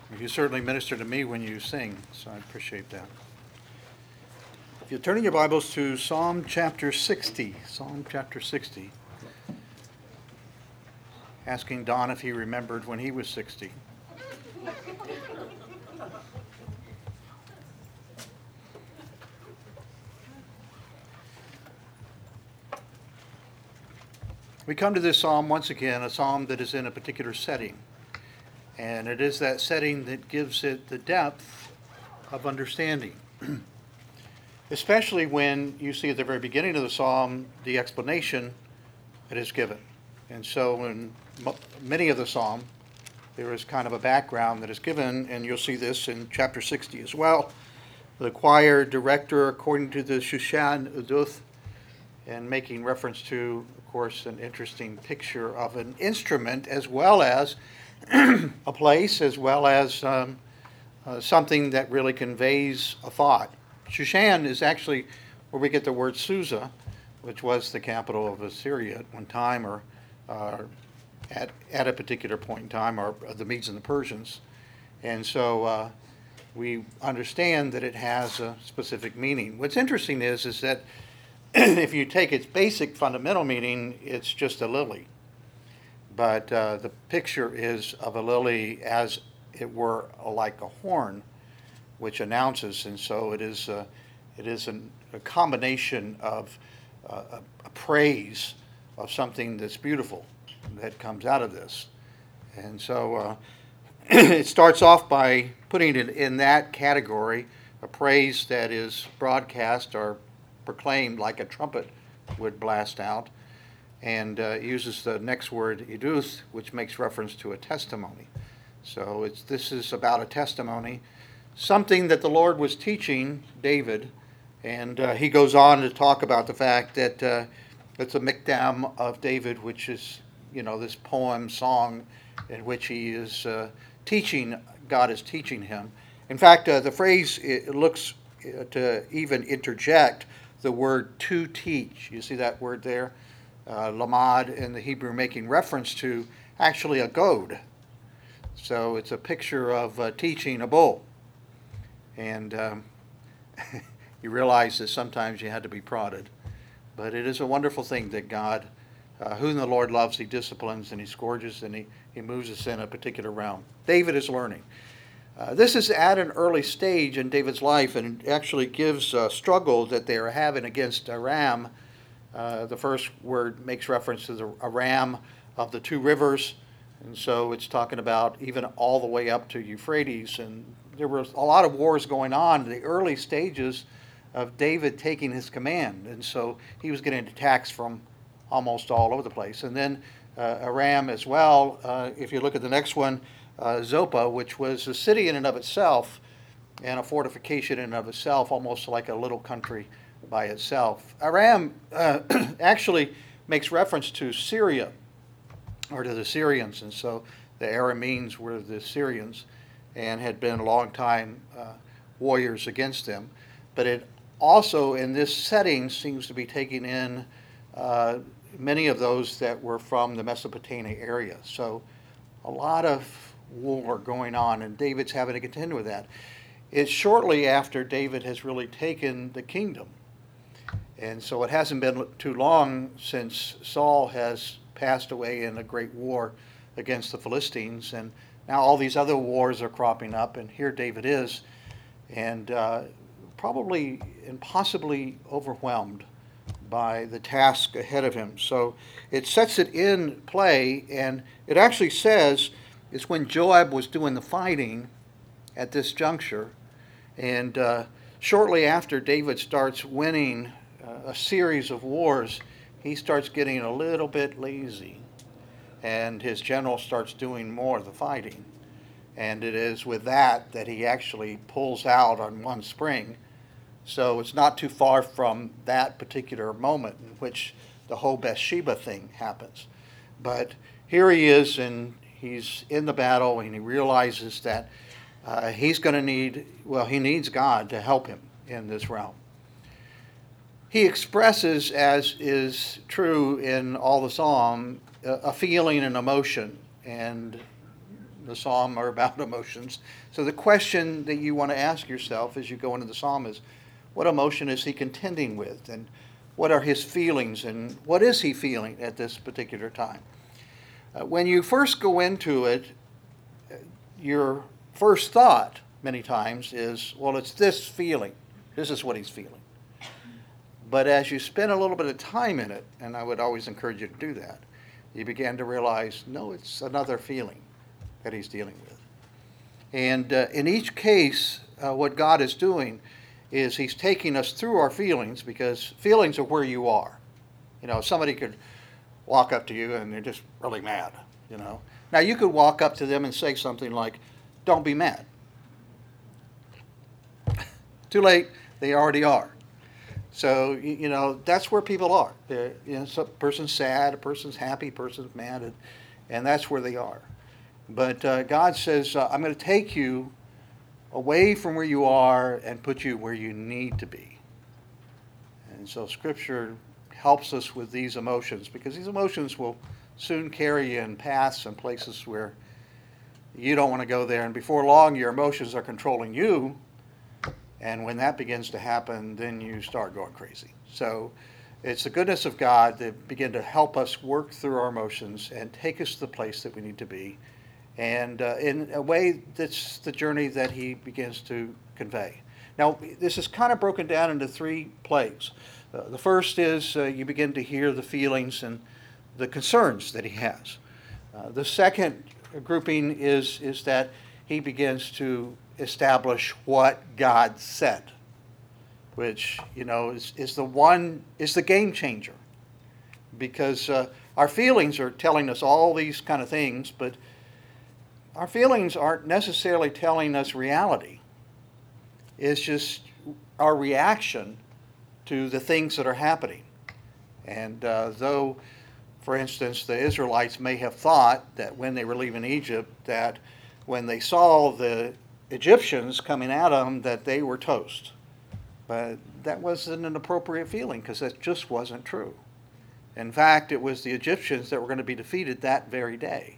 You certainly minister to me when you sing, so I appreciate that. If you turn in your Bibles to Psalm chapter 60, Psalm chapter 60, asking Don if he remembered when he was 60. We come to this psalm once again, a psalm that is in a particular setting. And it is that setting that gives it the depth of understanding. Especially when you see at the very beginning of the psalm the explanation that is given. And so in many of the psalm, there is kind of a background that is given, and you'll see this in chapter 60 as well. The choir director, according to the Shushan Uduth, and making reference to, of course, an interesting picture of an instrument as well as a place, as well as something that really conveys a thought. Shushan is actually where we get the word Susa, which was the capital of Assyria at one time, or at a particular point in time, or the Medes and the Persians. And so we understand that it has a specific meaning. What's interesting is that if you take its basic fundamental meaning, it's just a lily. But the picture is of a lily as it were like a horn, which announces, and so it is a combination of a praise of something that's beautiful that comes out of this. And so it starts off by putting it in that category, a praise that is broadcast or proclaimed like a trumpet would blast out, and uses the next word, iduth, which makes reference to a testimony. So this is about a testimony, something that the Lord was teaching David, and he goes on to talk about the fact that it's a mikdam of David, which is, this poem, song, in which he is teaching, God is teaching him. In fact, the phrase, it looks to even interject the word to teach. You see that word there? Lamad in the Hebrew, making reference to actually a goad. So it's a picture of teaching a bull. And you realize that sometimes you had to be prodded. But it is a wonderful thing that God, whom the Lord loves, he disciplines and he scourges and he moves us in a particular realm. David is learning. This is at an early stage in David's life, and it actually gives a struggle that they are having against Aram. The first word makes reference to the Aram of the two rivers, and so it's talking about even all the way up to Euphrates. And there were a lot of wars going on in the early stages of David taking his command, and so he was getting attacks from almost all over the place. And then Aram as well, if you look at the next one, Zopa, which was a city in and of itself, and a fortification in and of itself, almost like a little country by itself. Aram actually makes reference to Syria, or to the Syrians, and so the Arameans were the Syrians, and had been a long time warriors against them. But it also, in this setting, seems to be taking in many of those that were from the Mesopotamia area. So a lot of war going on, and David's having to contend with that. It's shortly after David has really taken the kingdom. And so it hasn't been too long since Saul has passed away in a great war against the Philistines, and now all these other wars are cropping up, and here David is, and probably and possibly overwhelmed by the task ahead of him. So it sets it in play, and it actually says it's when Joab was doing the fighting at this juncture, and shortly after David starts winning a series of wars, he starts getting a little bit lazy, and his general starts doing more of the fighting. And it is with that that he actually pulls out on one spring. So it's not too far from that particular moment in which the whole Bathsheba thing happens. But here he is, and he's in the battle, and he realizes that he's going to he needs God to help him in this realm. He expresses, as is true in all the psalm, a feeling and emotion, and the psalm are about emotions. So the question that you want to ask yourself as you go into the psalm is, what emotion is he contending with? And what are his feelings? And what is he feeling at this particular time? When you first go into it, your first thought many times is, well, it's this feeling. This is what he's feeling. But as you spend a little bit of time in it, and I would always encourage you to do that, you begin to realize, no, it's another feeling that he's dealing with. And in each case, what God is doing is he's taking us through our feelings, because feelings are where you are. You know, somebody could walk up to you and they're just really mad, you know. Now, you could walk up to them and say something like, don't be mad. Too late, they already are. So, you know, that's where people are. You know, some person's sad, a person's happy, a person's mad, and that's where they are. But God says, I'm going to take you away from where you are and put you where you need to be. And so Scripture helps us with these emotions, because these emotions will soon carry you in paths and places where you don't want to go there. And before long, your emotions are controlling you. And when that begins to happen, then you start going crazy. So it's the goodness of God that begin to help us work through our emotions and take us to the place that we need to be. And in a way, that's the journey that he begins to convey. Now, this is kind of broken down into three plagues. The first is you begin to hear the feelings and the concerns that he has. The second grouping is that he begins to establish what God said, which, you know, is the game changer, because our feelings are telling us all these kind of things, but our feelings aren't necessarily telling us reality. It's just our reaction to the things that are happening. And though, for instance, the Israelites may have thought that when they were leaving Egypt, that when they saw the Egyptians coming at them, that they were toast. But that wasn't an appropriate feeling, because that just wasn't true. In fact, it was the Egyptians that were going to be defeated that very day.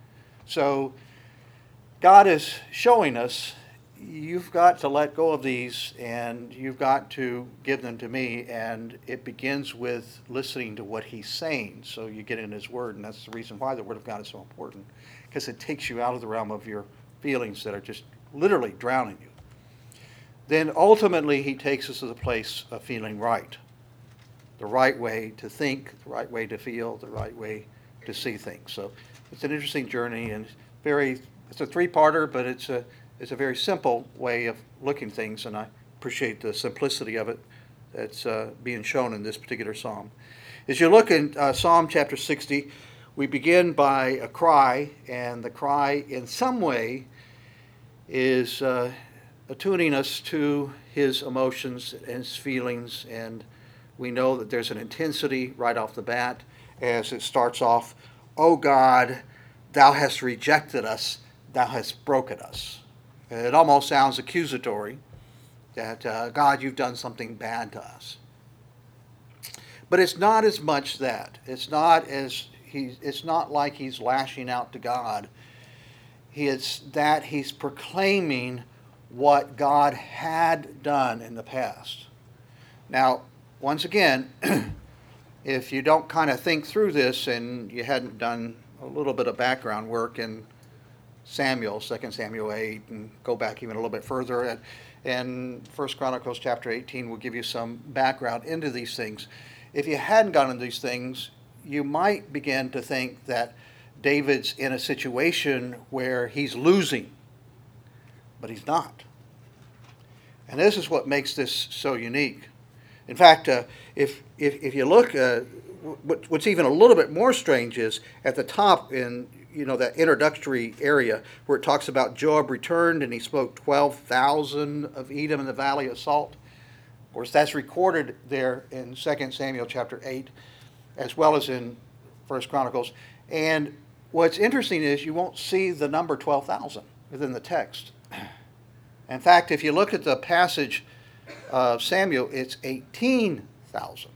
So God is showing us, you've got to let go of these, and you've got to give them to me. And it begins with listening to what he's saying. So you get in his word, and that's the reason why the word of God is so important, because it takes you out of the realm of your feelings that are just literally drowning you. Then ultimately he takes us to the place of feeling right. The right way to think, the right way to feel, the right way to see things. So it's an interesting journey, and it's a three-parter, but it's a very simple way of looking things, and I appreciate the simplicity of it that's being shown in this particular psalm. As you look in Psalm chapter 60, we begin by a cry, and the cry in some way is attuning us to his emotions and his feelings, and we know that there's an intensity right off the bat as it starts off, "O God, thou hast rejected us, thou hast broken us." It almost sounds accusatory that, God, you've done something bad to us. But it's not as much that. It's not like he's lashing out to God. It's that he's proclaiming what God had done in the past. Now, once again, if you don't kind of think through this and you hadn't done a little bit of background work in Samuel, 2 Samuel 8, and go back even a little bit further, and 1 Chronicles chapter 18 will give you some background into these things. If you hadn't gone into these things, you might begin to think that David's in a situation where he's losing, but he's not. And this is what makes this so unique. In fact, if you look, what's even a little bit more strange is at the top in that introductory area where it talks about Joab returned and he smote 12,000 of Edom in the valley of Salt. Of course, that's recorded there in 2 Samuel chapter 8, as well as in 1 Chronicles. And what's interesting is you won't see the number 12,000 within the text. In fact, if you look at the passage of Samuel, it's 18,000.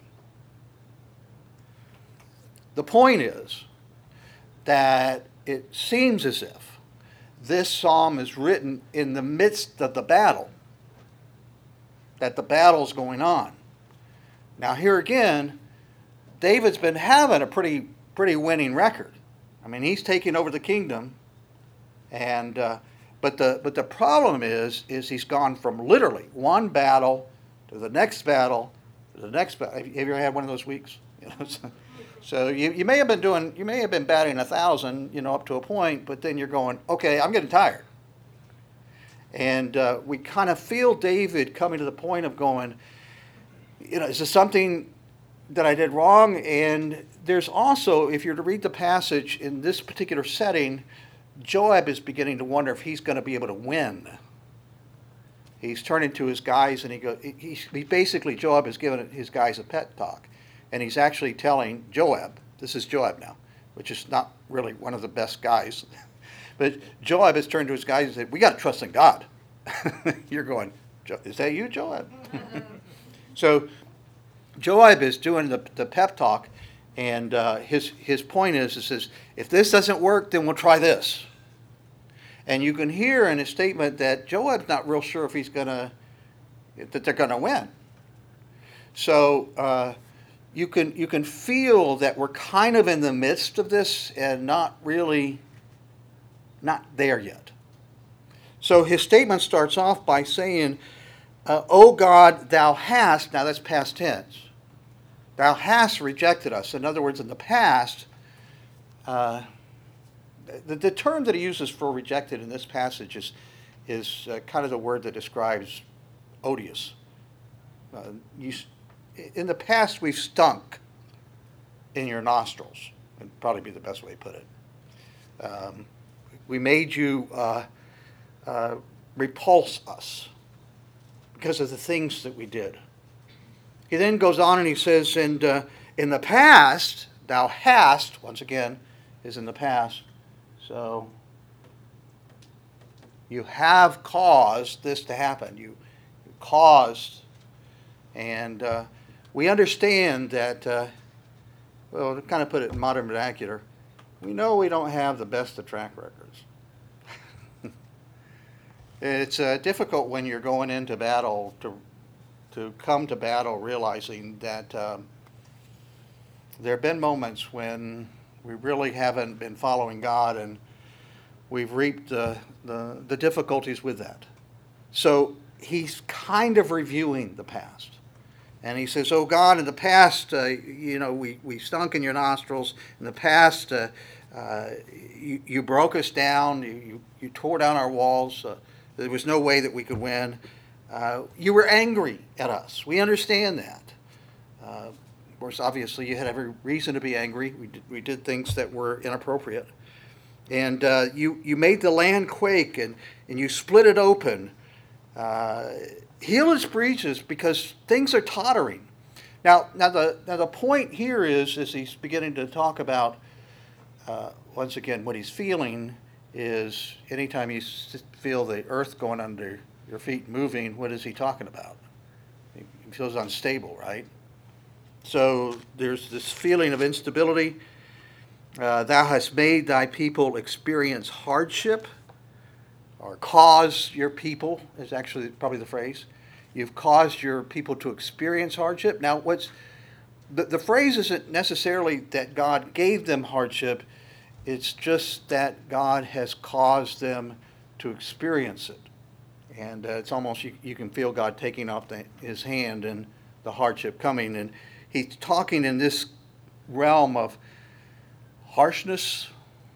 The point is that it seems as if this psalm is written in the midst of the battle, that the battle's going on. Now here again, David's been having a pretty winning record. I mean, he's taking over the kingdom, and but the problem is he's gone from literally one battle to the next battle to the next battle. Have you ever had one of those weeks? So you may have been batting 1,000, up to a point, but then you're going, okay, I'm getting tired. And we kind of feel David coming to the point of going, is this something that I did wrong? And there's also, if you're to read the passage in this particular setting, Joab is beginning to wonder if he's going to be able to win. He's turning to his guys, and he basically, Joab is giving his guys a pep talk. And he's actually telling Joab, this is Joab now, which is not really one of the best guys, but Joab has turned to his guys and said, we got to trust in God. You're going, is that you, Joab? So Joab is doing the pep talk, and his point is if this doesn't work, then we'll try this. And you can hear in his statement that Joab's not real sure if that they're going to win. So you can feel that we're kind of in the midst of this and not there yet. So his statement starts off by saying, O God, thou hast, now that's past tense, thou hast rejected us. In other words, in the past, the term that he uses for rejected in this passage is kind of the word that describes odious. In the past, we've stunk in your nostrils. Would probably be the best way to put it. We made you repulse us because of the things that we did. He then goes on and he says, and in the past, thou hast, once again, is in the past. So you have caused this to happen. You caused, and we understand that, to kind of put it in modern vernacular, we know we don't have the best of track records. It's difficult when you're going into battle to come to battle realizing that there have been moments when we really haven't been following God, and we've reaped the difficulties with that. So he's kind of reviewing the past. And he says, oh God, in the past, we stunk in your nostrils. In the past, you broke us down. You tore down our walls. There was no way that we could win. You were angry at us. We understand that. Of course, obviously, you had every reason to be angry. We did things that were inappropriate. And you made the land quake, and you split it open. Heal its breaches because things are tottering. Now the point here is, as he's beginning to talk about, once again, what he's feeling is anytime you feel the earth going under your feet moving, what is he talking about? He feels unstable, right? So there's this feeling of instability. Thou hast made thy people experience hardship, or cause your people, is actually probably the phrase. You've caused your people to experience hardship. Now, the phrase isn't necessarily that God gave them hardship. It's just that God has caused them to experience it. And it's almost, you can feel God taking off his hand and the hardship coming. And he's talking in this realm of harshness,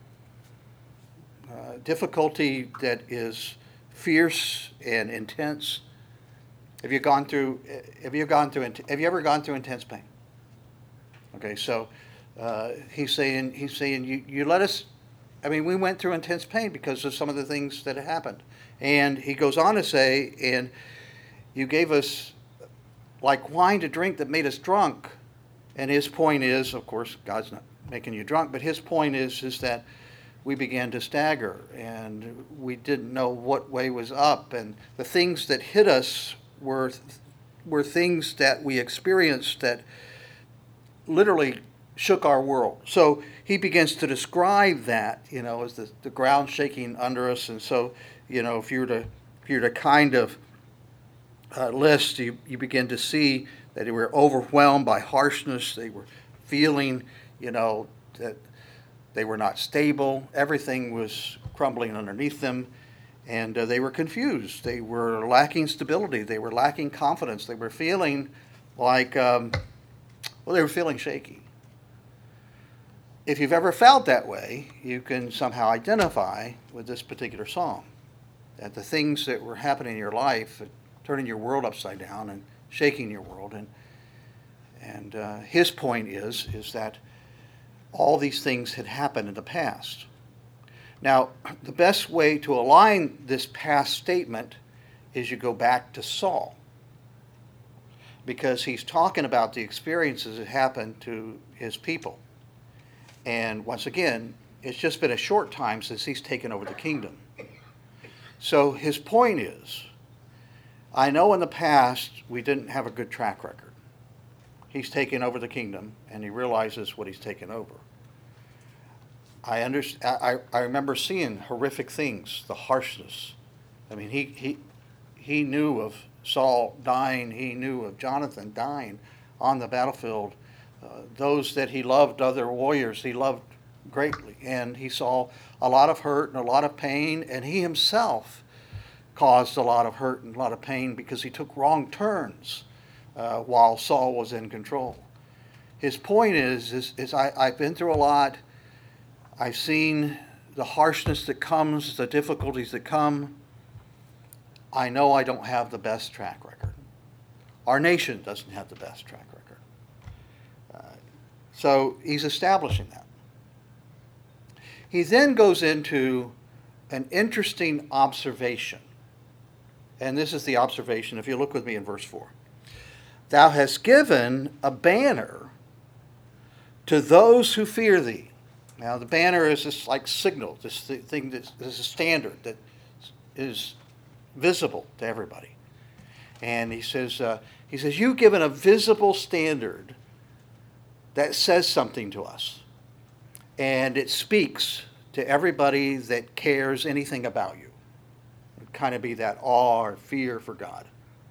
difficulty that is fierce and intense. Have you ever gone through intense pain? Okay, so he's saying you let us. I mean, we went through intense pain because of some of the things that had happened, and he goes on to say, and you gave us like wine to drink that made us drunk. And his point is, of course, God's not making you drunk, but his point is that we began to stagger, and we didn't know what way was up, and the things that hit us were things that we experienced that literally shook our world. So he begins to describe that, as the ground shaking under us. And so, if you were to kind of list, you begin to see that they were overwhelmed by harshness. They were feeling, that they were not stable. Everything was crumbling underneath them. And they were confused. They were lacking stability. They were lacking confidence. They were feeling like, they were feeling shaky. If you've ever felt that way, you can somehow identify with this particular psalm. That the things that were happening in your life, turning your world upside down and shaking your world. And his point is that all these things had happened in the past. Now, the best way to align this past statement is you go back to Saul, because he's talking about the experiences that happened to his people. And once again, it's just been a short time since he's taken over the kingdom. So his point is, I know in the past we didn't have a good track record. He's taken over the kingdom, and he realizes what he's taken over. I remember seeing horrific things, the harshness. I mean, he knew of Saul dying. He knew of Jonathan dying on the battlefield. Those that he loved, other warriors, he loved greatly. And he saw a lot of hurt and a lot of pain, and he himself caused a lot of hurt and a lot of pain because he took wrong turns while Saul was in control. His point is I've been through a lot. I've seen the harshness that comes, the difficulties that come. I know I don't have the best track record. Our nation doesn't have the best track record. So he's establishing that. He then goes into an interesting observation. And this is the observation, if you look with me in verse 4. Thou hast given a banner to those who fear thee. Now, the banner is this like signal, this thing that is a standard that is visible to everybody. And he says, you've given a visible standard that says something to us. And it speaks to everybody that cares anything about you. It'd kind of be that awe or fear for God.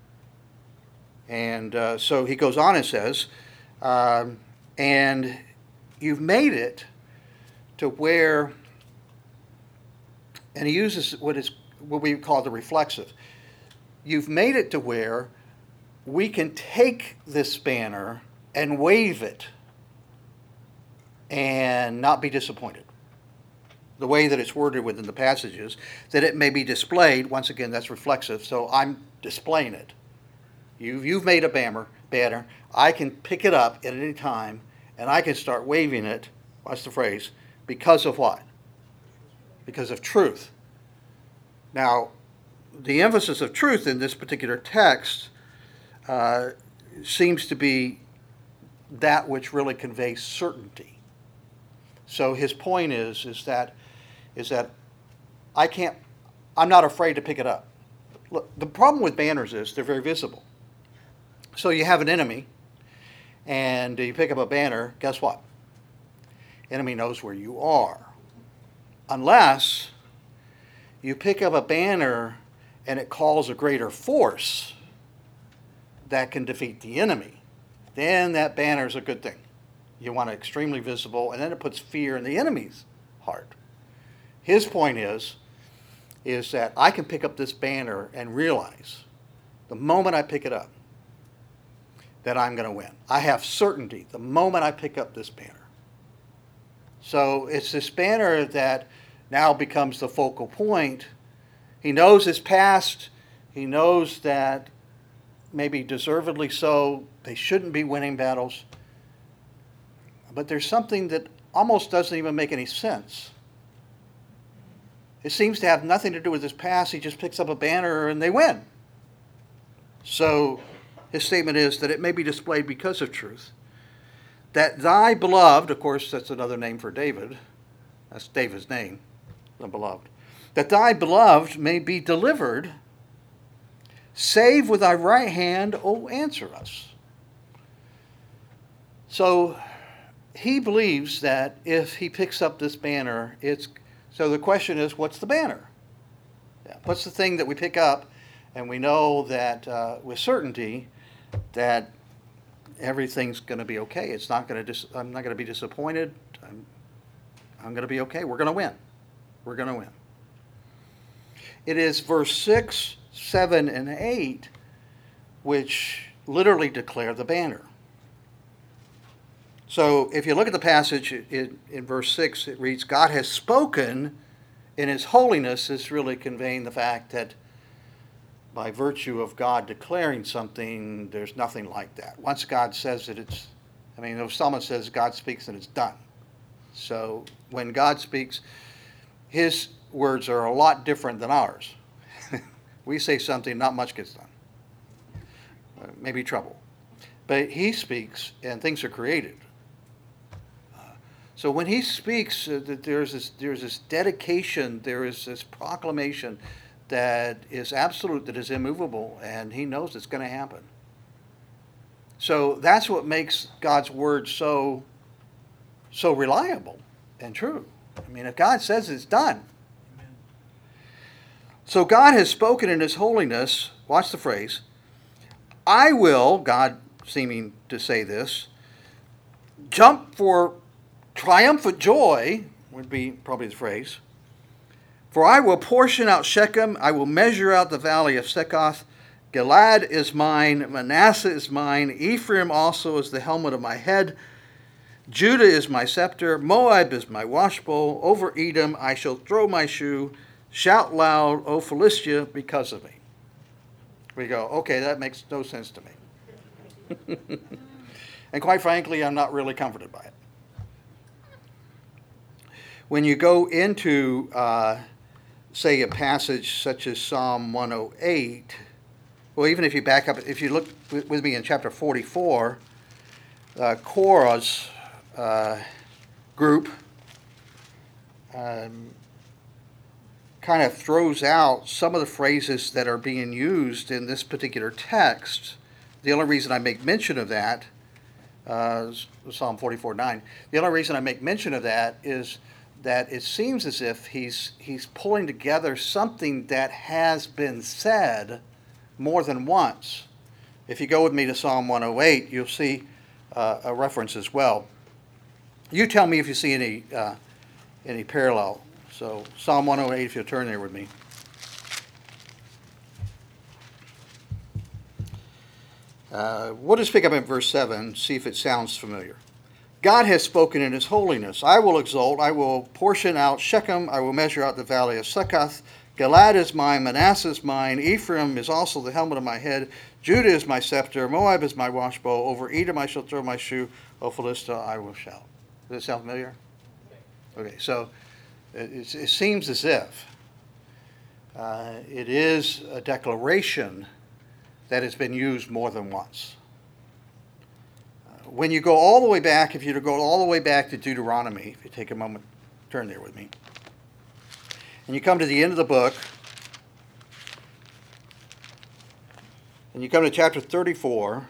And so he goes on and says, and you've made it to where, and he uses what we call the reflexive. You've made it to where we can take this banner and wave it and not be disappointed. The way that it's worded within the passages, that it may be displayed, once again, that's reflexive, so I'm displaying it. You've made a banner, I can pick it up at any time, and I can start waving it, watch the phrase, because of what? Because of truth. Now, the emphasis of truth in this particular text seems to be that which really conveys certainty. So his point is that I'm not afraid to pick it up. Look, the problem with banners is they're very visible. So you have an enemy, and you pick up a banner, guess what? Enemy knows where you are. Unless you pick up a banner and it calls a greater force that can defeat the enemy, then that banner is a good thing. You want it extremely visible, and then it puts fear in the enemy's heart. His point is that I can pick up this banner and realize the moment I pick it up that I'm going to win. I have certainty the moment I pick up this banner. So it's this banner that now becomes the focal point. He knows his past. He knows that maybe deservedly so, they shouldn't be winning battles. But there's something that almost doesn't even make any sense. It seems to have nothing to do with his past. He just picks up a banner and they win. So his statement is that it may be displayed because of truth. That thy beloved, of course, that's another name for David. That's David's name, the beloved. That thy beloved may be delivered. Save with thy right hand, O answer us. So he believes that if he picks up this banner, so the question is, what's the banner? Yeah, what's the thing that we pick up, and we know that with certainty that everything's going to be okay. It's not going to. I'm not going to be disappointed. I'm going to be okay. We're going to win. We're going to win. It is verse 6, 7, and 8 which literally declare the banner. So if you look at the passage in verse 6, it reads, God has spoken in his holiness, is really conveying the fact that by virtue of God declaring something, there's nothing like that. Once God says it, the psalmist says God speaks and it's done. So when God speaks, his words are a lot different than ours. We say something, not much gets done. Maybe trouble. But he speaks and things are created. So when he speaks, there's this dedication, there is this proclamation that is absolute, that is immovable, and he knows it's going to happen. So that's what makes God's word so reliable and true. If God says it's done. Amen. So God has spoken in his holiness, watch the phrase, I will, God seeming to say this, jump for triumphant joy, would be probably the phrase. For I will portion out Shechem, I will measure out the valley of Succoth. Gilad is mine, Manasseh is mine, Ephraim also is the helmet of my head. Judah is my scepter, Moab is my washbowl. Over Edom I shall throw my shoe. Shout loud, O Philistia, because of me. We go, okay, that makes no sense to me. And quite frankly, I'm not really comforted by it. When you go into, say, a passage such as Psalm 108, well, even if you back up, if you look with me in chapter 44, Korah's group kind of throws out some of the phrases that are being used in this particular text. The only reason I make mention of that, Psalm 44:9, the only reason I make mention of that is that it seems as if he's pulling together something that has been said more than once. If you go with me to Psalm 108, you'll see a reference as well. You tell me if you see any parallel. So Psalm 108, if you'll turn there with me. We'll just pick up in verse 7, see if it sounds familiar. God has spoken in his holiness. I will exult, I will portion out Shechem, I will measure out the valley of Succoth. Gilad is mine, Manasseh is mine, Ephraim is also the helmet of my head. Judah is my scepter, Moab is my washbowl. Over Edom I shall throw my shoe, O Philistia I will shout. Does that sound familiar? Okay, so it seems as if it is a declaration that has been used more than once. When you go all the way back, if you go all the way back to Deuteronomy, if you take a moment, turn there with me, and you come to the end of the book, and you come to chapter 34,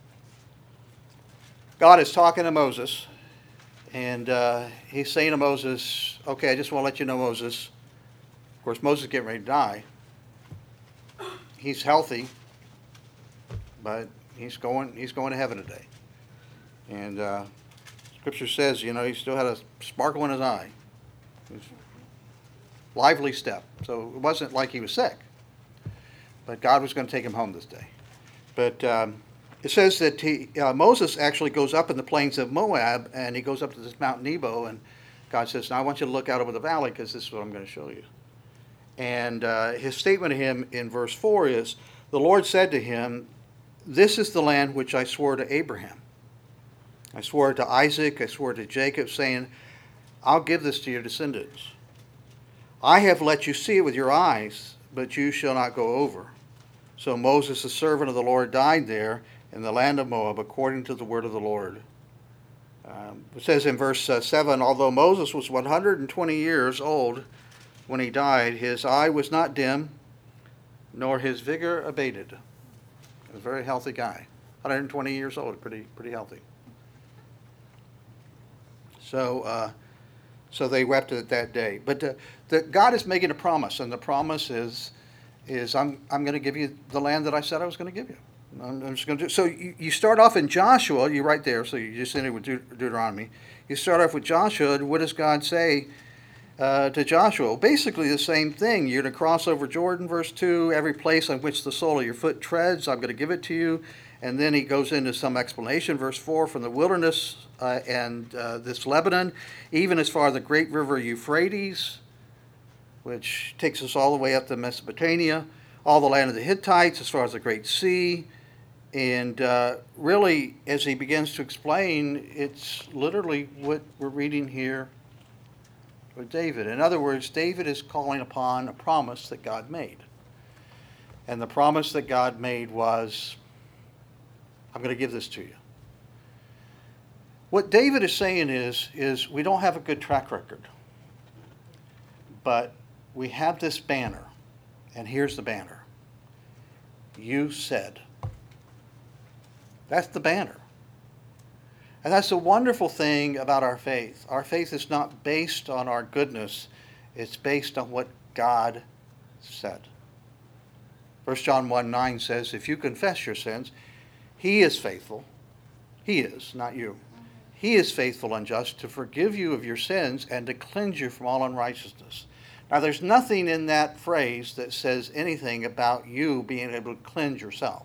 God is talking to Moses, and he's saying to Moses, okay, I just want to let you know, Moses, of course, Moses is getting ready to die. He's healthy, but he's going to heaven today. And Scripture says, he still had a sparkle in his eye. It was a lively step. So it wasn't like he was sick. But God was going to take him home this day. But it says that Moses actually goes up in the plains of Moab, and he goes up to this Mount Nebo, and God says, now I want you to look out over the valley, because this is what I'm going to show you. And his statement to him in verse 4 is, the Lord said to him, this is the land which I swore to Abraham. I swore it to Isaac, I swore it to Jacob, saying, I'll give this to your descendants. I have let you see it with your eyes, but you shall not go over. So Moses, the servant of the Lord, died there in the land of Moab, according to the word of the Lord. It says in verse 7, although Moses was 120 years old when he died, his eye was not dim, nor his vigor abated. He was a very healthy guy. 120 years old, pretty healthy. So they wept at that day. But God is making a promise, and the promise is I'm going to give you the land that I said I was going to give you. I'm just going to do. So you start off in Joshua. You're right there. So you just ended with Deuteronomy. You start off with Joshua. What does God say to Joshua? Well, basically the same thing. You're going to cross over Jordan, verse 2. Every place on which the sole of your foot treads, I'm going to give it to you. And then he goes into some explanation, verse 4, from the wilderness and this Lebanon, even as far as the great river Euphrates, which takes us all the way up to Mesopotamia, all the land of the Hittites, as far as the Great Sea. And really, as he begins to explain, it's literally what we're reading here with David. In other words, David is calling upon a promise that God made. And the promise that God made was, I'm going to give this to you. What David is saying is we don't have a good track record, but we have this banner, and here's the banner. You said. That's the banner. And that's the wonderful thing about our faith. Our faith is not based on our goodness. It's based on what God said. 1 John 1:9 says, if you confess your sins, he is faithful. He is, not you. He is faithful and just to forgive you of your sins and to cleanse you from all unrighteousness. Now, there's nothing in that phrase that says anything about you being able to cleanse yourself.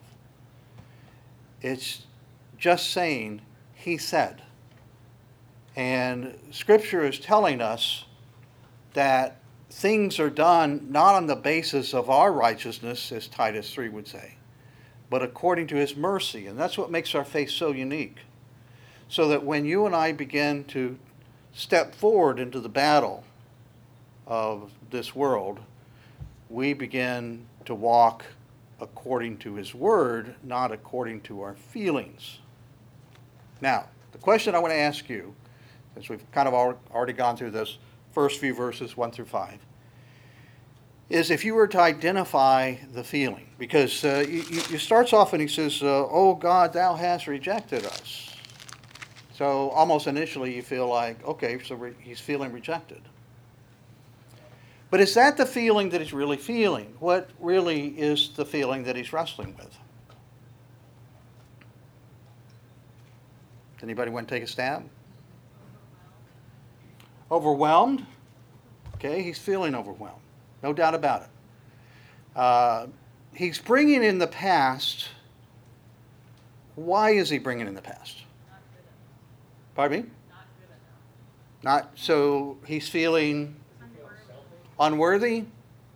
It's just saying, he said. And Scripture is telling us that things are done not on the basis of our righteousness, as Titus 3 would say, but according to his mercy. And that's what makes our faith so unique. So that when you and I begin to step forward into the battle of this world, we begin to walk according to his word, not according to our feelings. Now, the question I want to ask you, since we've kind of already gone through this first few verses, 1 through 5, is if you were to identify the feeling. Because you starts off and he says, oh God, thou hast rejected us. So almost initially you feel like, okay, so he's feeling rejected. But is that the feeling that he's really feeling? What really is the feeling that he's wrestling with? Anybody want to take a stab? Overwhelmed? Okay, he's feeling overwhelmed. No doubt about it. He's bringing in the past. Why is he bringing in the past? Pardon me? Not so he's feeling unworthy?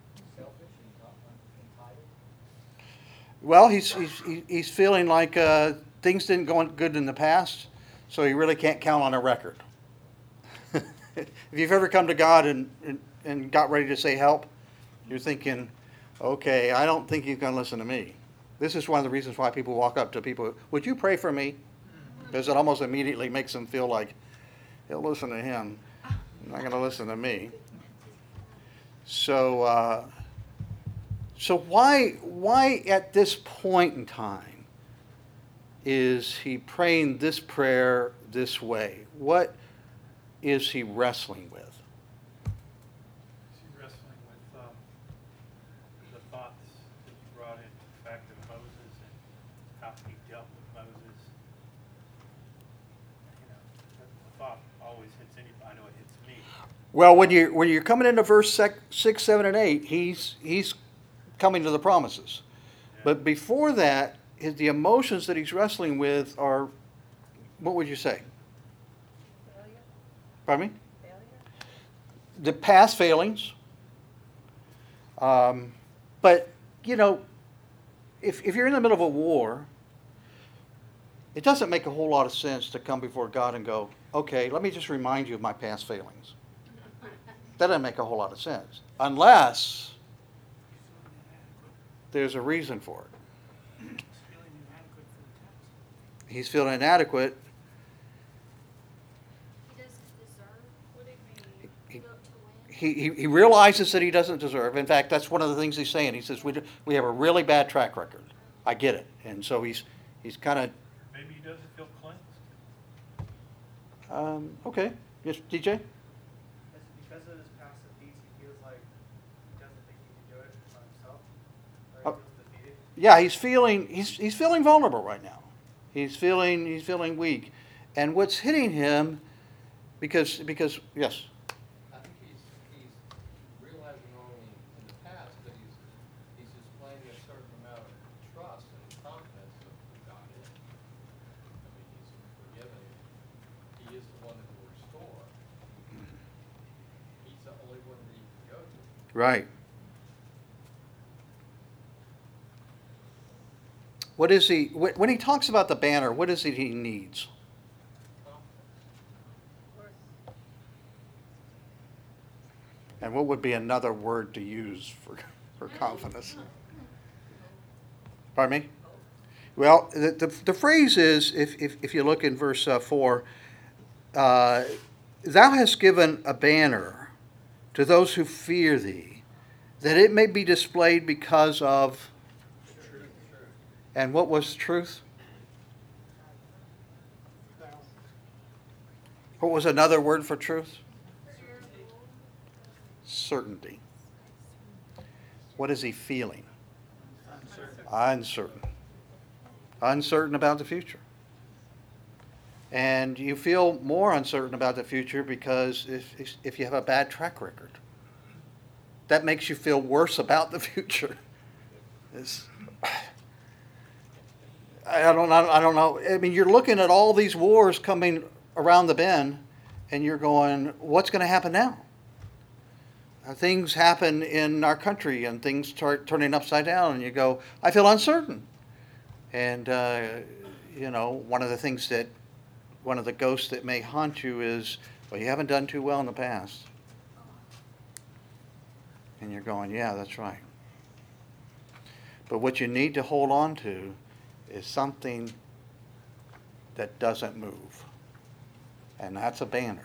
Well, he's feeling like things didn't go good in the past, so he really can't count on a record. If you've ever come to God and got ready to say help, you're thinking, okay, I don't think he's going to listen to me. This is one of the reasons why people walk up to people, would you pray for me? Because it almost immediately makes them feel like, he'll listen to him, he's not going to listen to me. So why at this point in time is he praying this prayer this way? What is he wrestling with? He's wrestling with the thoughts that you brought in, the fact of Moses and how he dealt with Moses. You know, the thought always hits anybody. I know it hits me. Well, when you're coming into verse 6, 7, and 8, he's coming to the promises. Yeah. But before that, the emotions that he's wrestling with are, what would you say? Failure. Pardon me? Failure. The past failings. But, you know, if you're in the middle of a war, it doesn't make a whole lot of sense to come before God and go, okay, let me just remind you of my past failings. That doesn't make a whole lot of sense. Unless there's a reason for it. He's feeling inadequate. He doesn't deserve. What do you He- mean? To win? He realizes that he doesn't deserve. In fact, that's one of the things he's saying. He says, we have a really bad track record. I get it. And so he's kind of, Maybe he doesn't feel cleansed. okay, Yes, DJ? Is it because of his past defeats, he feels like he doesn't think he can do it by himself? Or he feels defeated? Yeah, he's feeling vulnerable right now. He's feeling weak. And what's hitting him because yes. I think he's realizing only in the past that he's displaying a certain amount of trust and confidence of who God is. I mean, he's forgiven. He is the one that will restore. He's the only one that he can go to. Right. What is he when he talks about the banner, what is it he needs? And what would be another word to use for confidence? Pardon me? Well, the phrase is, if you look in verse 4, thou hast given a banner to those who fear thee, that it may be displayed because of... And what was truth? What was another word for truth? Certainty. What is he feeling? Uncertain. Uncertain about the future. And you feel more uncertain about the future because if you have a bad track record, that makes you feel worse about the future. I don't know. I mean, you're looking at all these wars coming around the bend, and you're going, what's going to happen now? Things happen in our country, and things start turning upside down, and you go, I feel uncertain. And, one of the ghosts that may haunt you is, well, you haven't done too well in the past. And you're going, yeah, that's right. But what you need to hold on to is something that doesn't move. And that's a banner.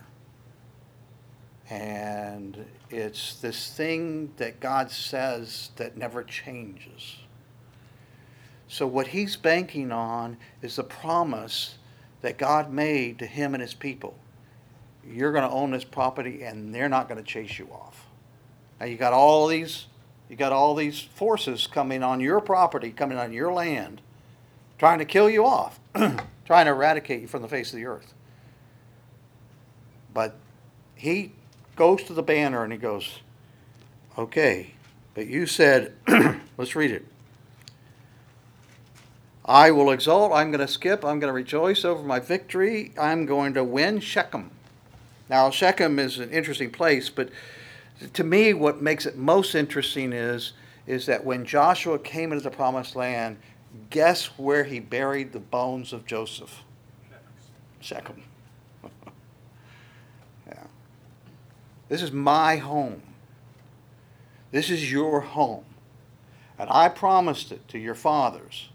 And it's this thing that God says that never changes. So what he's banking on is the promise that God made to him and his people. You're going to own this property and they're not going to chase you off. Now you got all these forces coming on your property, coming on your land, trying to kill you off, trying to eradicate you from the face of the earth. But he goes to the banner and he goes, okay, but you said, let's read it. I will exult, I'm going to skip, I'm going to rejoice over my victory, I'm going to win Shechem. Now, Shechem is an interesting place, but to me, what makes it most interesting is that when Joshua came into the promised land, guess where he buried the bones of Joseph? Shechem. Yeah. This is my home. This is your home. And I promised it to your fathers.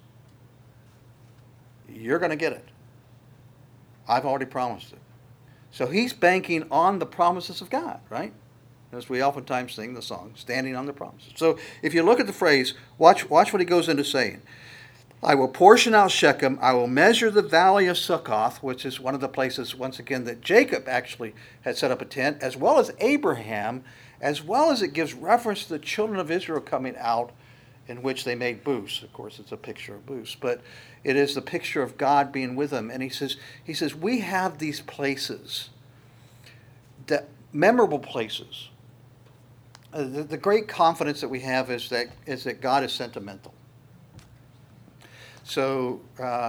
You're going to get it. I've already promised it. So he's banking on the promises of God, right? As we oftentimes sing the song, standing on the promises. So if you look at the phrase, watch what he goes into saying. I will portion out Shechem. I will measure the valley of Succoth, which is one of the places, once again, that Jacob actually had set up a tent, as well as Abraham, as well as it gives reference to the children of Israel coming out in which they made booths. Of course, it's a picture of booths, but it is the picture of God being with them. And he says, we have these places, that memorable places. The great confidence that we have is that God is sentimental. So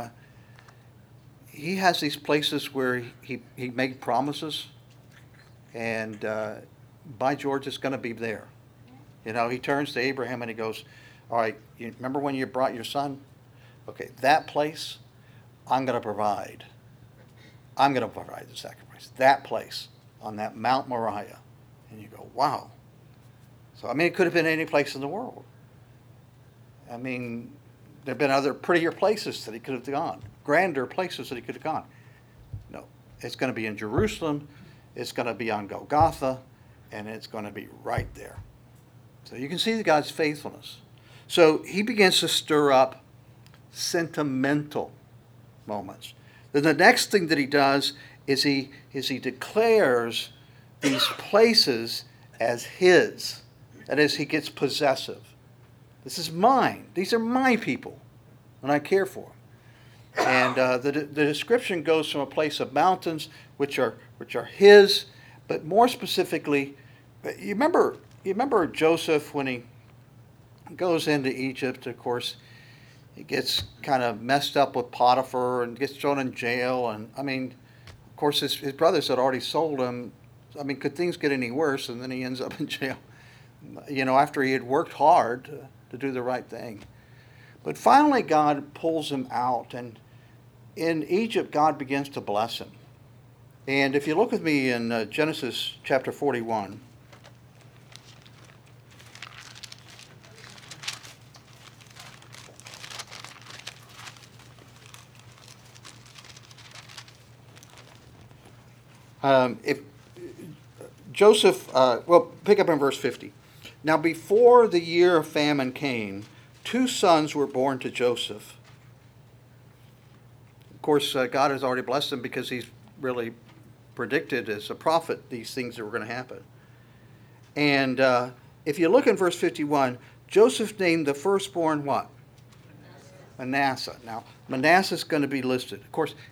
he has these places where he made promises, and by George, it's going to be there. You know, he turns to Abraham and he goes, all right, you remember when you brought your son? Okay, that place, I'm going to provide. I'm going to provide the sacrifice. That place on that Mount Moriah. And you go, wow. So, I mean, it could have been any place in the world. I mean, there have been other prettier places that he could have gone, grander places that he could have gone. No, it's going to be in Jerusalem, it's going to be on Golgotha, and it's going to be right there. So you can see God's faithfulness. So he begins to stir up sentimental moments. Then the next thing that he does is he declares these places as his. That is, he gets possessive. This is mine. These are my people, and I care for them. And the description goes from a place of mountains, which are his, but more specifically, you remember Joseph when he goes into Egypt. Of course, he gets kind of messed up with Potiphar and gets thrown in jail. And I mean, of course, his brothers had already sold him. I mean, could things get any worse? And then he ends up in jail, after he had worked hard to do the right thing. But finally, God pulls him out, and in Egypt, God begins to bless him. And if you look with me in Genesis chapter 41, if Joseph, pick up in verse 50. Now, before the year of famine came, 2 sons were born to Joseph. Of course, God has already blessed him because he's really predicted as a prophet these things that were going to happen. And if you look in verse 51, Joseph named the firstborn what? Manasseh. Now, Manasseh is going to be listed. Of course,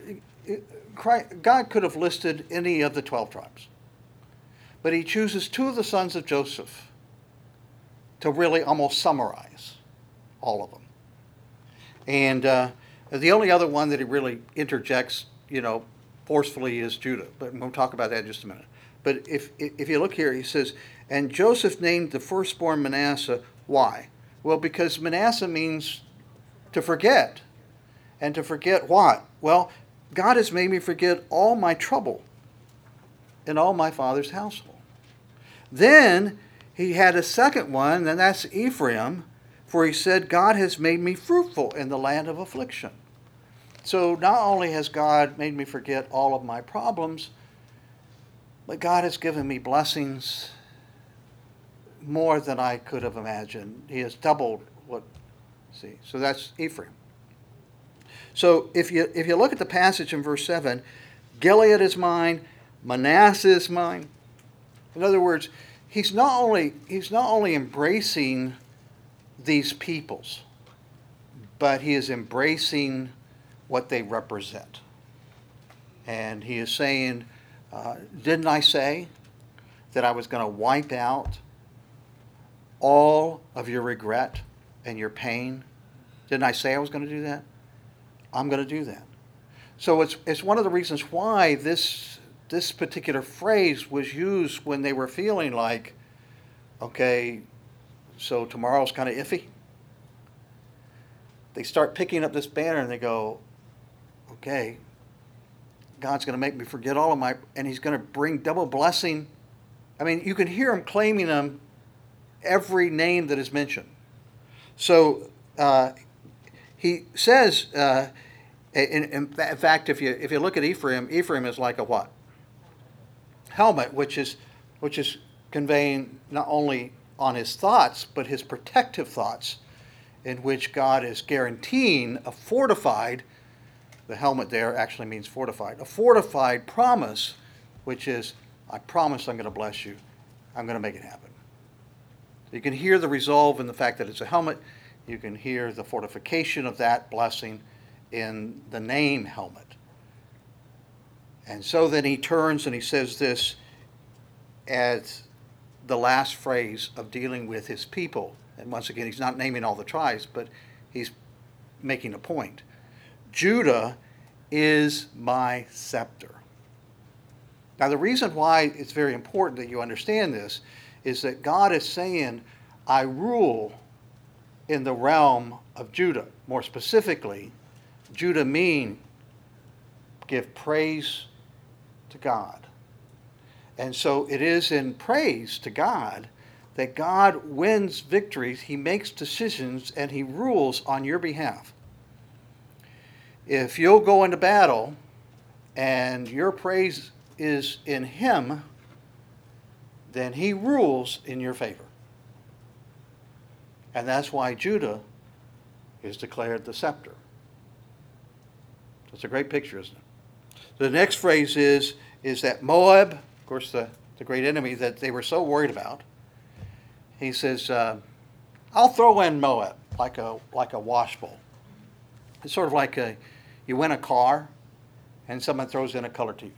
God could have listed any of the 12 tribes. But he chooses 2 of the sons of Joseph to really almost summarize all of them. And the only other one that he really interjects, forcefully is Judah. But we'll talk about that in just a minute. But if you look here, he says, and Joseph named the firstborn Manasseh. Why? Well, because Manasseh means to forget. And to forget what? Well, God has made me forget all my trouble in all my father's household. Then he had a second one, and that's Ephraim, for he said, God has made me fruitful in the land of affliction. So not only has God made me forget all of my problems, but God has given me blessings more than I could have imagined. He has doubled what, so that's Ephraim. So if you look at the passage in verse 7, Gilead is mine, Manasseh is mine. In other words, he's not only embracing these peoples, but he is embracing what they represent. And he is saying, didn't I say that I was going to wipe out all of your regret and your pain? Didn't I say I was going to do that? I'm going to do that. So it's one of the reasons why this particular phrase was used when they were feeling like, okay, so tomorrow's kind of iffy. They start picking up this banner and they go, okay, God's going to make me forget all of and he's going to bring double blessing. I mean, you can hear him claiming them every name that is mentioned. So he says, in fact, if you look at Ephraim is like a what? Helmet, which is conveying not only on his thoughts, but his protective thoughts, in which God is guaranteeing a fortified, the helmet there actually means fortified, a fortified promise, which is, I promise I'm going to bless you. I'm going to make it happen. You can hear the resolve in the fact that it's a helmet. You can hear the fortification of that blessing in the name helmet. And so then he turns and he says this as the last phrase of dealing with his people. And once again, he's not naming all the tribes, but he's making a point. Judah is my scepter. Now, the reason why it's very important that you understand this is that God is saying, I rule in the realm of Judah. More specifically, Judah mean give praise to God. And so it is in praise to God that God wins victories, he makes decisions, and he rules on your behalf. If you'll go into battle and your praise is in him, then he rules in your favor. And that's why Judah is declared the scepter. It's a great picture, isn't it? The next phrase is that Moab, of course the great enemy that they were so worried about, he says, I'll throw in Moab like a wash bowl. It's sort of like you win a car and someone throws in a color TV.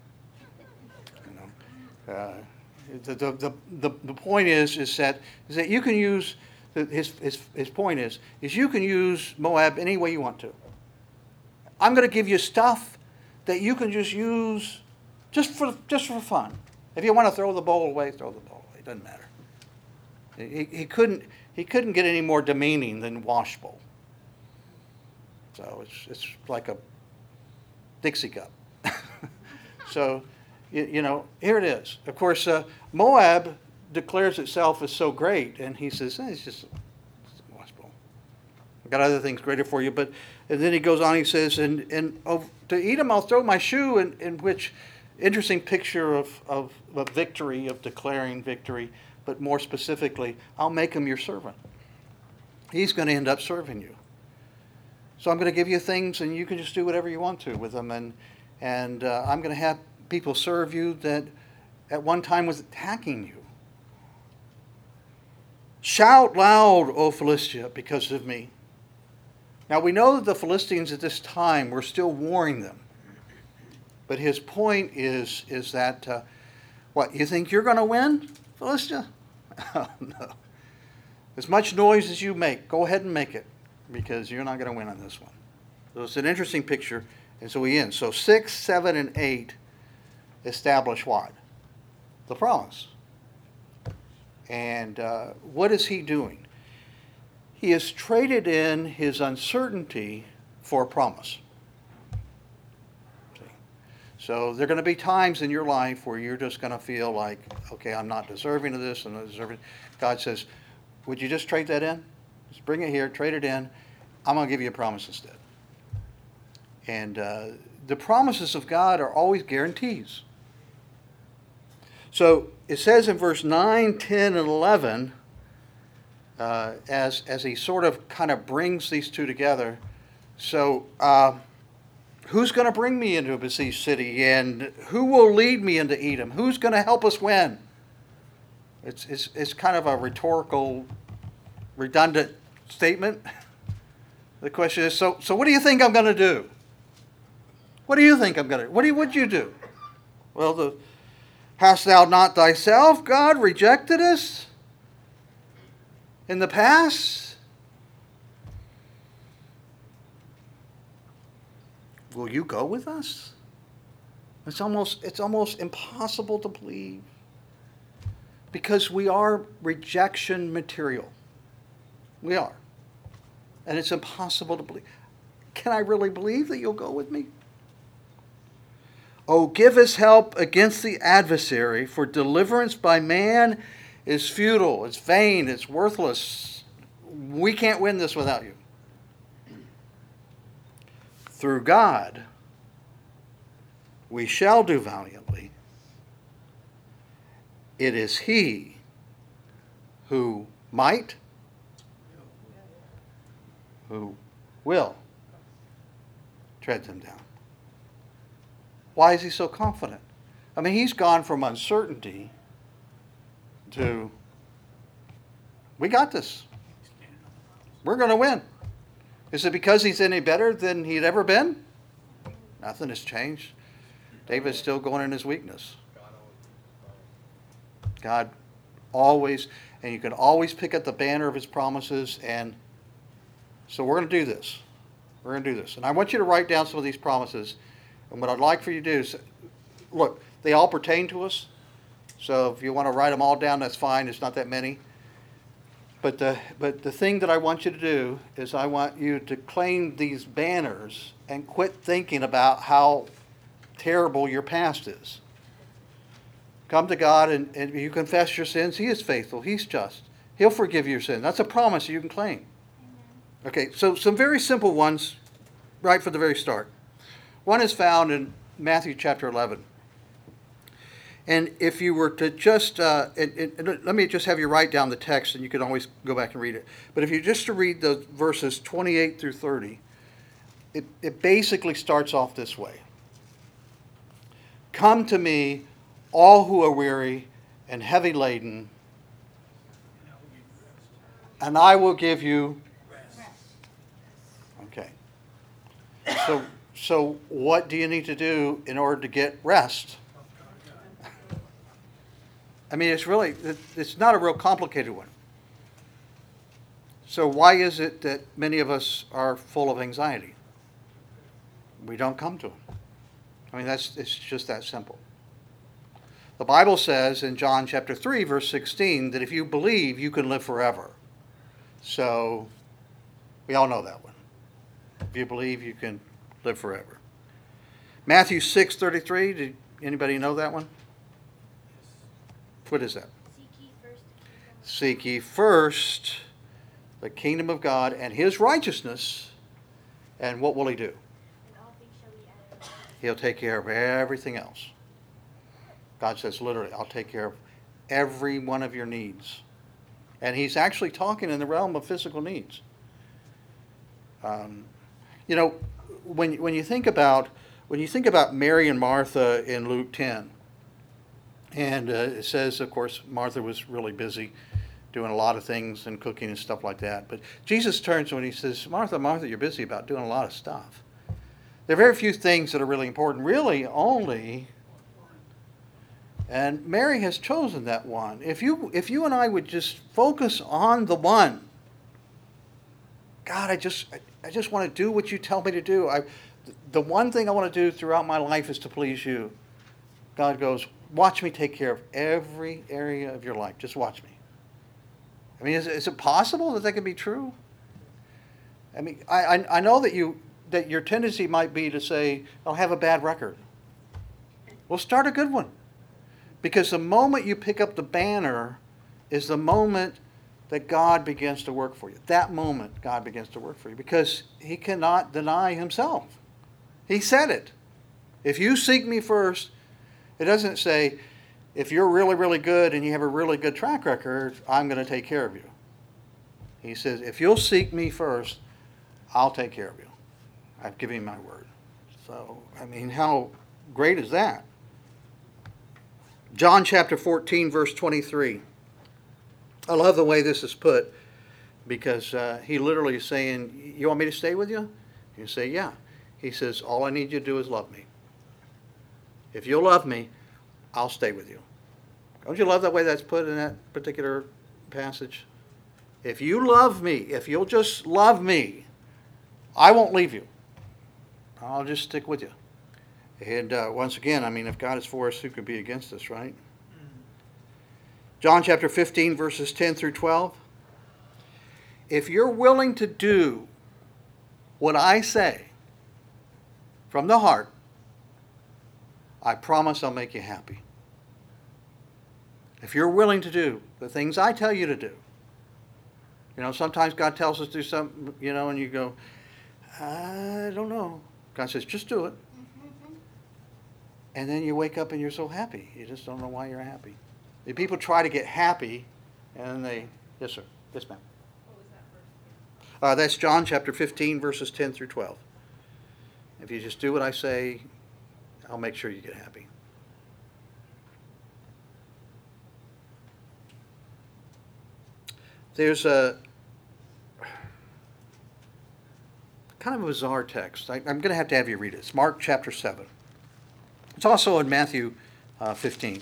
You know, the point is that you can use his point is you can use Moab any way you want to. I'm going to give you stuff that you can just use just for fun. If you want to throw the bowl away, throw the bowl away. It doesn't matter. He couldn't get any more demeaning than wash bowl. So it's like a Dixie cup. So, you know, here it is. Of course, Moab declares itself as so great, and he says, it's just a wash bowl. I've got other things greater for you. And then he goes on, he says, and to Edom I'll throw my shoe, in which, interesting picture of victory, of declaring victory, but more specifically, I'll make him your servant. He's going to end up serving you. So I'm going to give you things, and you can just do whatever you want to with them. And I'm going to have people serve you that at one time was attacking you. Shout loud, O Philistia, because of me. Now we know that the Philistines at this time were still warring them. But his point is that, what, you think you're going to win, Philistia? Oh, no. As much noise as you make, go ahead and make it, because you're not going to win on this one. So it's an interesting picture, and so we end. So 6, 7, and 8 establish what? The promise. And what is he doing? He has traded in his uncertainty for a promise. See? So there are going to be times in your life where you're just going to feel like, okay, I'm not deserving of this, I'm not deserving. God says, would you just trade that in? Just bring it here, trade it in. I'm going to give you a promise instead. And the promises of God are always guarantees. So it says in verse 9, 10, and 11, as he sort of kind of brings these two together. So who's going to bring me into a besieged city? And who will lead me into Edom? Who's going to help us win? It's kind of a rhetorical, redundant statement. The question is, so what do you think I'm going to do? What do you think I'm going to do? What would you do? Well, hast thou not thyself, God, rejected us in the past? Will you go with us? It's almost impossible to believe, because we are rejection material. We are. And it's impossible to believe. Can I really believe that you'll go with me? Oh, give us help against the adversary, for deliverance by man is futile, it's vain, it's worthless. We can't win this without you. Through God, we shall do valiantly. It is He who might, who will tread them down. Why is he so confident? I mean, he's gone from uncertainty to, we got this. We're going to win. Is it because he's any better than he'd ever been? Nothing has changed. David's still going in his weakness. God always, and you can always pick up the banner of his promises. And so we're going to do this. We're going to do this. And I want you to write down some of these promises. And what I'd like for you to do is, look, they all pertain to us. So if you want to write them all down, that's fine. It's not that many. But the thing that I want you to do is I want you to claim these banners and quit thinking about how terrible your past is. Come to God and you confess your sins. He is faithful. He's just. He'll forgive your sins. That's a promise you can claim. Okay, so some very simple ones right from the very start. One is found in Matthew chapter 11. And if you were to just, let me just have you write down the text, and you can always go back and read it. But if you just to read the verses 28 through 30, it basically starts off this way. Come to me, all who are weary and heavy laden, and I will give you. Okay. So what do you need to do in order to get rest? I mean, it's not a real complicated one. So why is it that many of us are full of anxiety? We don't come to him. I mean, it's just that simple. The Bible says in John chapter 3, verse 16, that if you believe, you can live forever. So we all know that one. If you believe, you can live forever. Matthew 6:33, did anybody know that one? What is that? Seek ye first the kingdom of God, Seek ye first the kingdom of God and his righteousness, and what will he do? and all things shall be added unto you. He'll take care of everything else. God says literally, I'll take care of every one of your needs. And he's actually talking in the realm of physical needs. You know, when you think about Mary and Martha in Luke 10, and it says, of course, Martha was really busy doing a lot of things and cooking and stuff like that. But Jesus turns to her and he says, Martha, Martha, you're busy about doing a lot of stuff. There are very few things that are really important, really only. And Mary has chosen that one. If you and I would just focus on the one, God, I just want to do what you tell me to do. The one thing I want to do throughout my life is to please you. God goes, watch me take care of every area of your life. Just watch me. I mean, is it possible that can be true? I mean, I know that your tendency might be to say, I'll have a bad record. Well, start a good one. Because the moment you pick up the banner is the moment that God begins to work for you. That moment, God begins to work for you. Because he cannot deny himself. He said it. If you seek me first, it doesn't say, if you're really, really good and you have a really good track record, I'm going to take care of you. He says, if you'll seek me first, I'll take care of you. I've given you my word. So, I mean, how great is that? John chapter 14, verse 23. I love the way this is put because he literally is saying, you want me to stay with you? You say, yeah. He says, all I need you to do is love me. If you'll love me, I'll stay with you. Don't you love that way that's put in that particular passage? If you love me, if you'll just love me, I won't leave you. I'll just stick with you. And once again, I mean, if God is for us, who could be against us, right? John chapter 15, verses 10 through 12. If you're willing to do what I say from the heart, I promise I'll make you happy. If you're willing to do the things I tell you to do. You know, sometimes God tells us to do something, you know, and you go, I don't know. God says, just do it. And then you wake up and you're so happy. You just don't know why you're happy. The people try to get happy, and they, yes, sir. Yes, ma'am. What was that verse? That's John chapter 15, verses 10 through 12. If you just do what I say, I'll make sure you get happy. There's a kind of a bizarre text. I'm going to have you read it. It's Mark chapter 7. It's also in Matthew 15.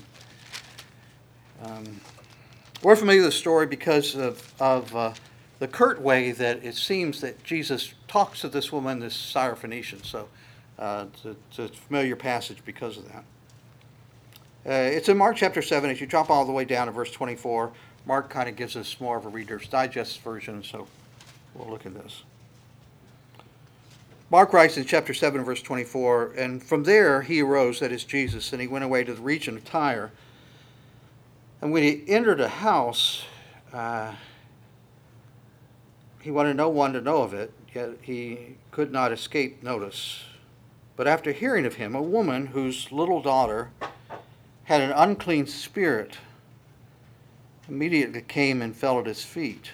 We're familiar with the story because of the curt way that it seems that Jesus talks to this woman, this Syrophoenician. So it's a familiar passage because of that. It's in Mark chapter 7. As you drop all the way down to verse 24, Mark kind of gives us more of a Reader's Digest version, so we'll look at this. Mark writes in chapter 7, verse 24, and from there he arose, that is Jesus, and he went away to the region of Tyre. And when he entered a house, he wanted no one to know of it, yet he could not escape notice. But after hearing of him, a woman whose little daughter had an unclean spirit immediately came and fell at his feet.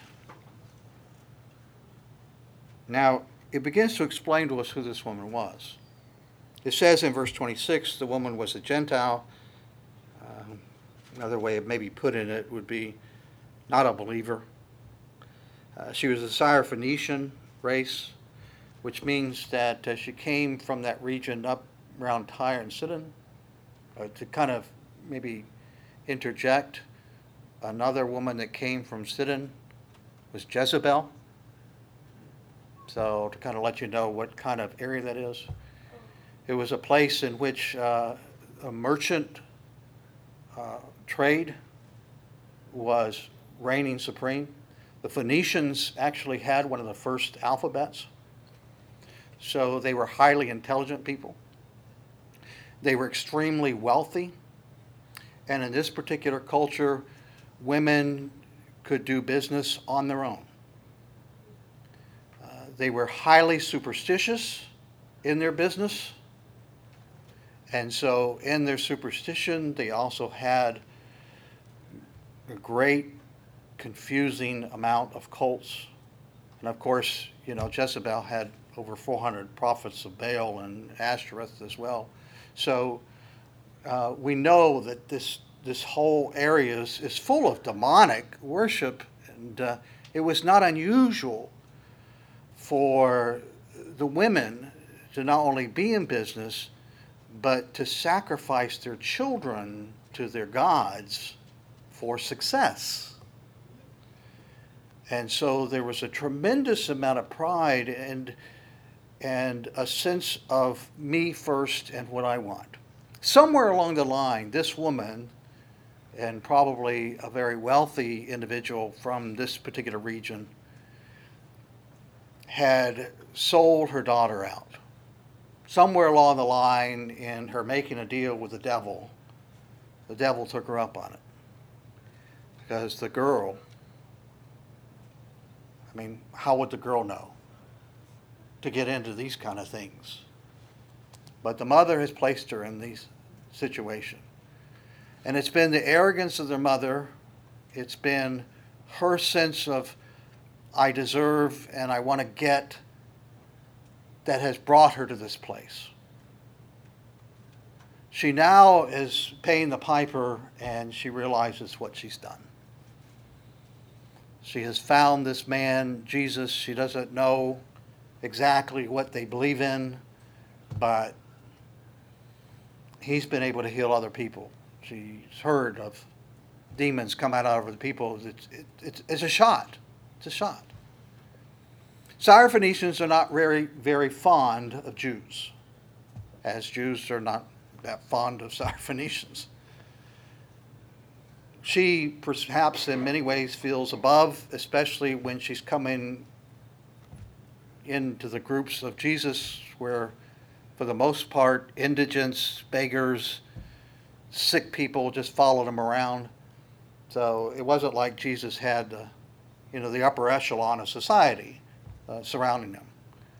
Now, it begins to explain to us who this woman was. It says in verse 26, the woman was a Gentile. Another way of maybe putting it would be not a believer. She was a Syrophoenician race, which means that she came from that region up around Tyre and Sidon. To kind of maybe interject, another woman that came from Sidon was Jezebel. So to kind of let you know what kind of area that is. It was a place in which a merchant trade was reigning supreme. The Phoenicians actually had one of the first alphabets. So they were highly intelligent people. They were extremely wealthy. And in this particular culture, women could do business on their own. They were highly superstitious in their business. And so in their superstition, they also had a great confusing amount of cults. And of course, Jezebel had over 400 prophets of Baal and Ashtoreth as well. So we know that this whole area is full of demonic worship, and it was not unusual for the women to not only be in business, but to sacrifice their children to their gods for success. And so there was a tremendous amount of pride and a sense of me first and what I want. Somewhere along the line, this woman, and probably a very wealthy individual from this particular region, had sold her daughter out. Somewhere along the line in her making a deal with the devil took her up on it. Because the girl, how would the girl know to get into these kind of things? But the mother has placed her in these situations. And it's been the arrogance of their mother. It's been her sense of, I deserve and I want to get, that has brought her to this place. She now is paying the piper, and she realizes what she's done. She has found this man, Jesus. She doesn't know exactly what they believe in, but he's been able to heal other people. She's heard of demons come out of other people. It's a shot. It's a shot. Syrophoenicians are not very, very fond of Jews, as Jews are not that fond of Syrophoenicians. She perhaps in many ways feels above, especially when she's coming into the groups of Jesus where, for the most part, indigents, beggars, sick people just followed him around. So it wasn't like Jesus had the upper echelon of society surrounding him.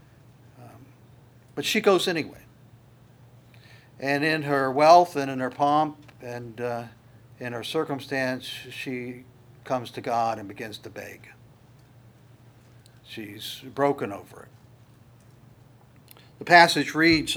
But she goes anyway. And in her wealth and in her pomp and in her circumstance, she comes to God and begins to beg. She's broken over it. The passage reads,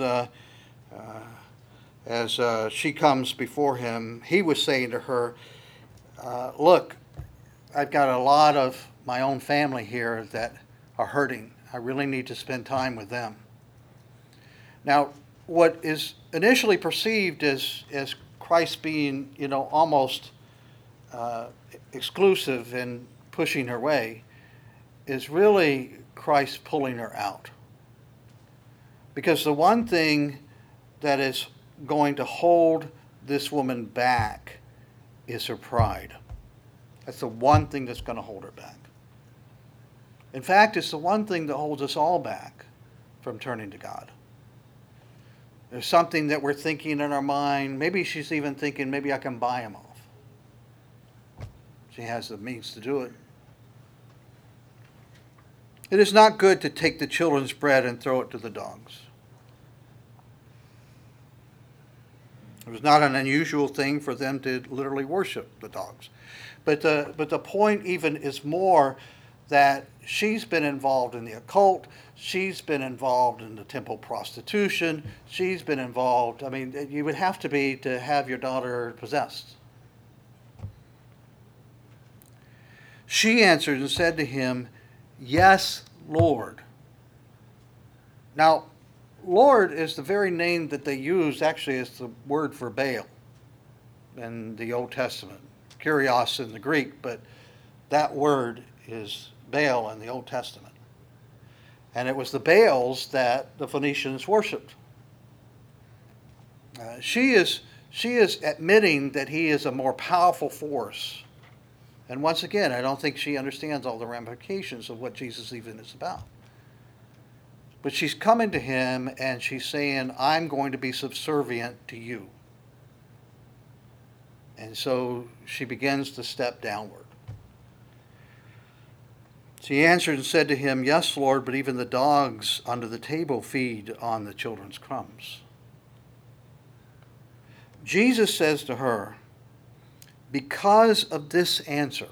as she comes before him, he was saying to her, look, I've got a lot of my own family here that are hurting. I really need to spend time with them. Now, what is initially perceived as Christ being, almost exclusive and pushing her way, is really Christ pulling her out. Because the one thing that is going to hold this woman back is her pride. That's the one thing that's going to hold her back. In fact, it's the one thing that holds us all back from turning to God. There's something that we're thinking in our mind. Maybe she's even thinking, maybe I can buy him off. She has the means to do it. It is not good to take the children's bread and throw it to the dogs. It was not an unusual thing for them to literally worship the dogs. But the point even is more that she's been involved in the occult, she's been involved in the temple prostitution, she's been involved. I mean, you would have to be to have your daughter possessed. She answered and said to him, Yes, Lord. Now, Lord is the very name that they use, actually, is the word for Baal in the Old Testament. Kyrios in the Greek, but that word is Baal in the Old Testament. And it was the Baals that the Phoenicians worshipped. She is admitting that he is a more powerful force. And once again, I don't think she understands all the ramifications of what Jesus even is about. But she's coming to him and she's saying, I'm going to be subservient to you. And so she begins to step downward. She answered and said to him, Yes, Lord, but even the dogs under the table feed on the children's crumbs. Jesus says to her, because of this answer,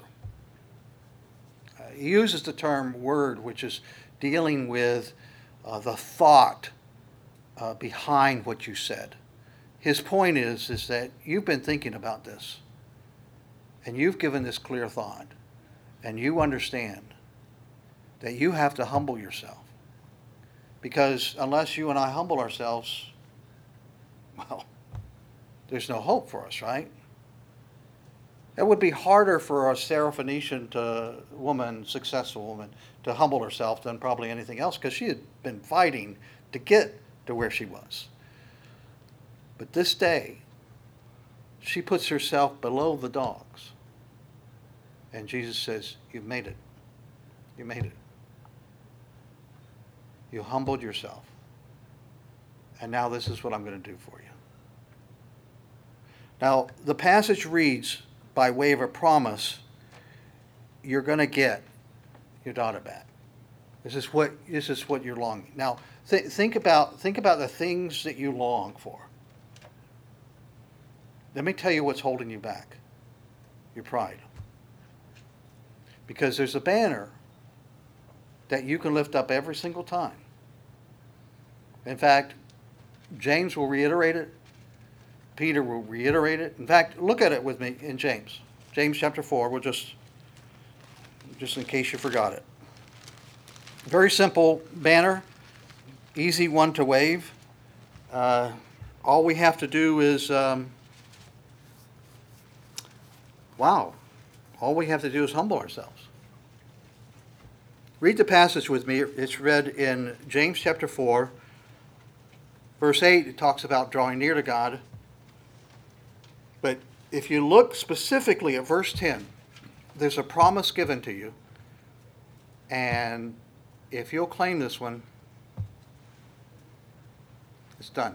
he uses the term word, which is dealing with the thought behind what you said. His point is that you've been thinking about this, and you've given this clear thought, and you understand that you have to humble yourself. Because unless you and I humble ourselves, well, there's no hope for us, right? It would be harder for a Syrophoenician woman, successful woman, to humble herself than probably anything else, because she had been fighting to get to where she was. But this day, she puts herself below the dogs. And Jesus says, You've made it. You made it. You humbled yourself. And now this is what I'm going to do for you. Now, the passage reads, by way of a promise, you're going to get your daughter back. This is what you're longing. Now, think about the things that you long for. Let me tell you what's holding you back. Your pride. Because there's a banner that you can lift up every single time. In fact, James will reiterate it. Peter will reiterate it. In fact, look at it with me in James. James chapter 4. We'll just in case you forgot it. Very simple banner. Easy one to wave. All we have to do is, all we have to do is humble ourselves. Read the passage with me. It's read in James chapter 4. Verse 8, it talks about drawing near to God. But if you look specifically at verse 10, there's a promise given to you. And if you'll claim this one, it's done.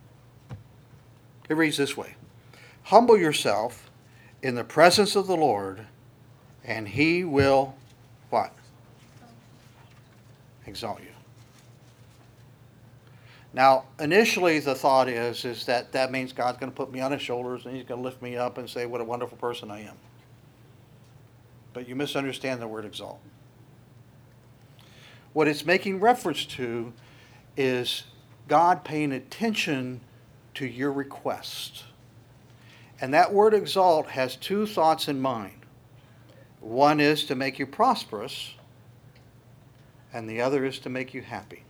It reads this way. Humble yourself in the presence of the Lord, and he will, what? Exalt you. Now, initially the thought is that means God's going to put me on his shoulders and he's going to lift me up and say what a wonderful person I am. But you misunderstand the word exalt. What it's making reference to is God paying attention to your request. And that word exalt has two thoughts in mind. One is to make you prosperous, and the other is to make you happy.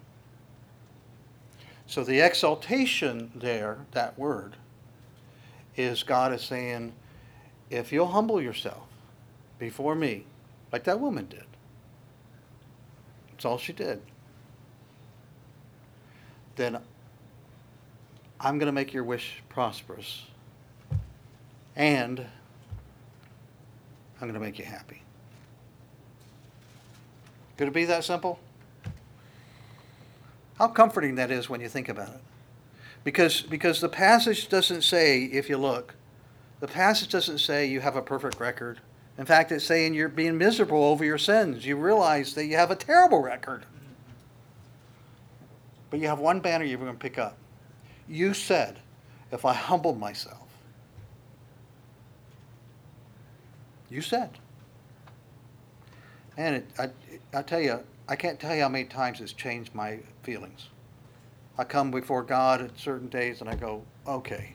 So the exaltation there, that word, is God is saying, if you'll humble yourself before me, like that woman did. That's all she did. Then I'm going to make your wish prosperous. And I'm going to make you happy. Could it be that simple? How comforting that is when you think about it. Because the passage doesn't say, if you look, the passage doesn't say you have a perfect record. In fact, it's saying you're being miserable over your sins. You realize that you have a terrible record. But you have one banner you're going to pick up. You said, if I humble myself. You said. And I tell you, I can't tell you how many times it's changed my feelings. I come before God at certain days and I go, okay,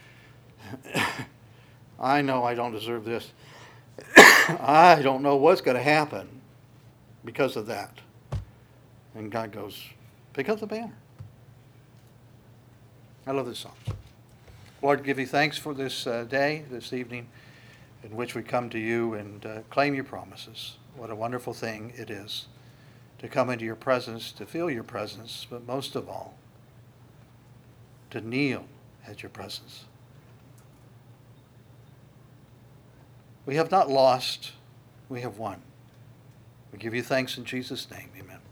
I know I don't deserve this. I don't know what's going to happen because of that. And God goes, pick up the banner. I love this song. Lord, give you thanks for this day, this evening, in which we come to you and claim your promises. What a wonderful thing it is to come into your presence, to feel your presence, but most of all, to kneel at your presence. We have not lost, we have won. We give you thanks in Jesus' name. Amen.